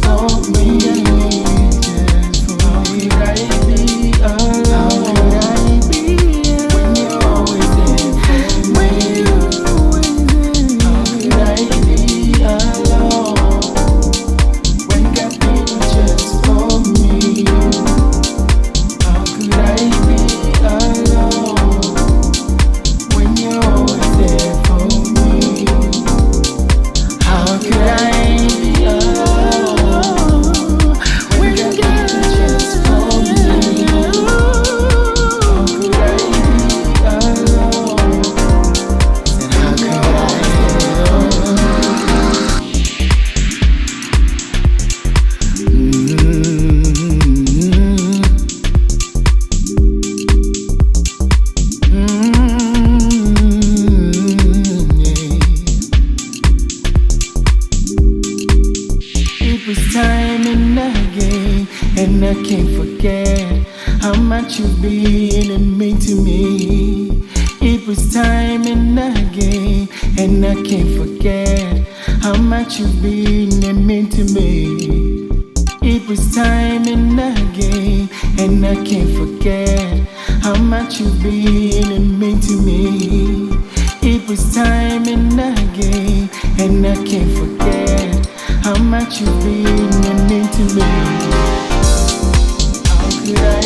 And I can't forget how much you've been and mean to me. It was time and again, and I can't forget how much you've been and mean to me. It was time and again, and I can't forget how much you've been and mean to me. It was time and again, and I can't forget how much you've been and mean to me. How could I